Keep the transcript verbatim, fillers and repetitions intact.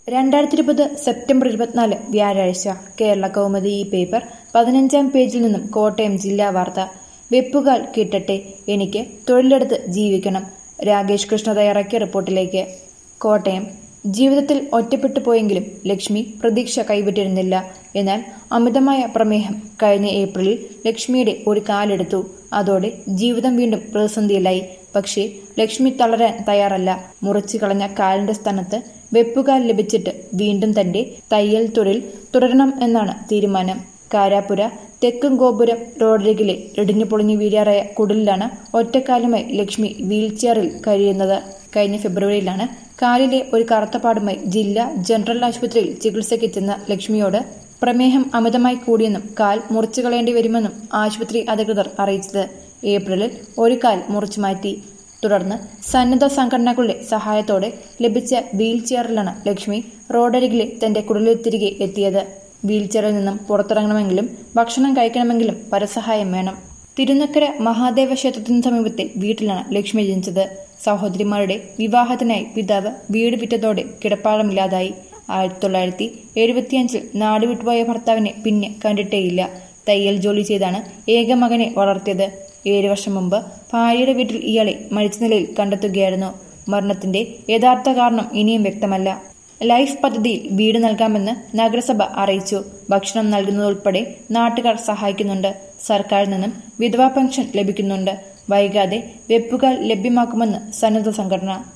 രണ്ടായിരത്തി ഇരുപത് സെപ്റ്റംബർ ഇരുപത്തിനാല് വ്യാഴാഴ്ച കേരള കൗമുദി ഈ പേപ്പർ പതിനഞ്ചാം പേജിൽ നിന്നും കോട്ടയം ജില്ലാ വാർത്ത. വെപ്പുകാൽ കിട്ടട്ടെ, എനിക്ക് തൊഴിലെടുത്ത് ജീവിക്കണം. രാകേഷ് കൃഷ്ണ തയ്യാറാക്കിയ റിപ്പോർട്ടിലേക്ക്. കോട്ടയം. ജീവിതത്തിൽ ഒറ്റപ്പെട്ടു പോയെങ്കിലും ലക്ഷ്മി പ്രതീക്ഷ കൈവിട്ടിരുന്നില്ല. എന്നാൽ അമിതമായ പ്രമേഹം കഴിഞ്ഞ ഏപ്രിലിൽ ലക്ഷ്മിയുടെ ഒരു കാലെടുത്തു. അതോടെ ജീവിതം വീണ്ടും പ്രതിസന്ധിയിലായി. പക്ഷേ ലക്ഷ്മി തളരാൻ തയ്യാറല്ല. മുറിച്ചു കളഞ്ഞ കാലിന്റെ സ്ഥാനത്ത് വെപ്പുകാൽ ലഭിച്ചിട്ട് വീണ്ടും തന്റെ തയ്യൽ തൊഴിൽ തുടരണം എന്നാണ് തീരുമാനം. കാരാപ്പുര തെക്കും ഗോപുരം റോഡരികിലെ ഇടിഞ്ഞു പൊളിഞ്ഞു വീഴാറായ കുടിലാണ് ഒറ്റക്കാലുമായി ലക്ഷ്മി വീൽചെയറിൽ കഴിയുന്നത്. കഴിഞ്ഞ ഫെബ്രുവരിയിലാണ് കാലിലെ ഒരു കറുത്തപ്പാടുമായി ജില്ലാ ജനറൽ ആശുപത്രിയിൽ ചികിത്സയ്ക്ക് ചെന്ന ലക്ഷ്മിയോട് പ്രമേഹം അമിതമായി കൂടിയെന്നും കാൽ മുറിച്ചു കളയേണ്ടി വരുമെന്നും ആശുപത്രി അധികൃതർ അറിയിച്ചത്. ഏപ്രിലിൽ ഒരു കാൽ മുറിച്ചു മാറ്റി. തുടർന്ന് സന്നദ്ധ സംഘടനകളുടെ സഹായത്തോടെ ലഭിച്ച വീൽചെയറിലാണ് ലക്ഷ്മി റോഡരികിലെ തന്റെ കുടിലിൽ തിരികെ എത്തിയത്. വീൽചെയറിൽ നിന്നും പുറത്തിറങ്ങണമെങ്കിലും ഭക്ഷണം കഴിക്കണമെങ്കിലും പരസഹായം വേണം. തിരുനക്കര മഹാദേവ ക്ഷേത്രത്തിന് സമീപത്തെ വീട്ടിലാണ് ലക്ഷ്മി ജനിച്ചത്. സഹോദരിമാരുടെ വിവാഹത്തിനായി പിതാവ് വീട് വിറ്റതോടെ കിടപ്പാടമില്ലാതായി. ആയിരത്തി തൊള്ളായിരത്തി എഴുപത്തിയഞ്ചിൽ നാടുവിട്ടുപോയ ഭർത്താവിനെ പിന്നെ കണ്ടിട്ടേയില്ല. തയ്യൽ ജോലി ചെയ്താണ് ഏക മകനെ വളർത്തിയത്. ഏഴു വർഷം മുമ്പ് ഭാര്യയുടെ വീട്ടിൽ ഇയാളെ മരിച്ച നിലയിൽ കണ്ടെത്തുകയായിരുന്നു. മരണത്തിന്റെ യഥാർത്ഥ കാരണം ഇനിയും വ്യക്തമല്ല. ലൈഫ് പദ്ധതിയിൽ വീട് നൽകാമെന്ന് നഗരസഭ അറിയിച്ചു. ഭക്ഷണം നൽകുന്നതുൾപ്പെടെ നാട്ടുകാർ സഹായിക്കുന്നുണ്ട്. സർക്കാരിൽ നിന്നും വിധവാ പെൻഷൻ ലഭിക്കുന്നുണ്ട്. വൈകാതെ വെപ്പുകാൽ ലഭ്യമാക്കുമെന്ന് സന്നദ്ധ സംഘടന.